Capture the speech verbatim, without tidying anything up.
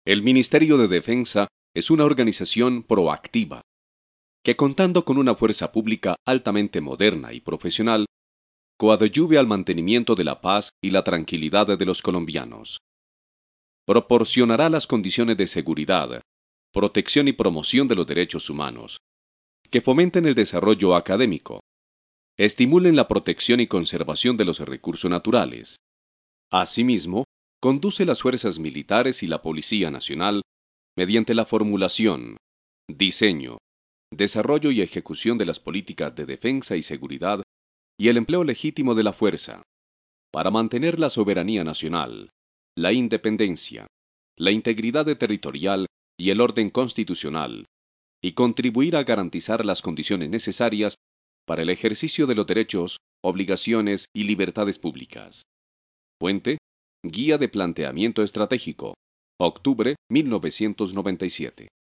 El Ministerio de Defensa es una organización proactiva, que contando con una fuerza pública altamente moderna y profesional, coadyuve al mantenimiento de la paz y la tranquilidad de los colombianos. Proporcionará las condiciones de seguridad, protección y promoción de los derechos humanos, que fomenten el desarrollo académico, estimulen la protección y conservación de los recursos naturales. Asimismo, conduce las fuerzas militares y la Policía Nacional mediante la formulación, diseño, desarrollo y ejecución de las políticas de defensa y seguridad y el empleo legítimo de la fuerza, para mantener la soberanía nacional, la independencia, la integridad territorial y el orden constitucional, y contribuir a garantizar las condiciones necesarias para el ejercicio de los derechos, obligaciones y libertades públicas. Fuente: Guía de Planteamiento Estratégico, octubre mil novecientos noventa y siete.